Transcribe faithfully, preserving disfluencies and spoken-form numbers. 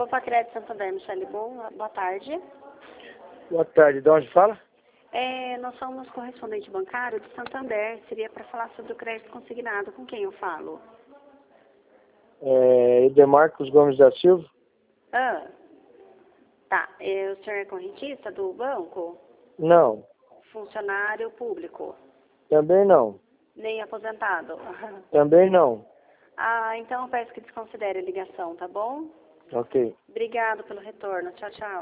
Opa, Crédito Santander, Michele, bom, boa tarde. Boa tarde, de onde fala? É, nós somos correspondente bancário de Santander, seria para falar sobre o crédito consignado. Com quem eu falo? É, Edemarcos Gomes da Silva? Ah, tá. É, o senhor é correntista do banco? Não, Funcionário público? também não, Nem aposentado? também não. Ah, então eu peço que desconsidere a ligação, tá bom? Ok. Obrigado pelo retorno. Tchau, tchau.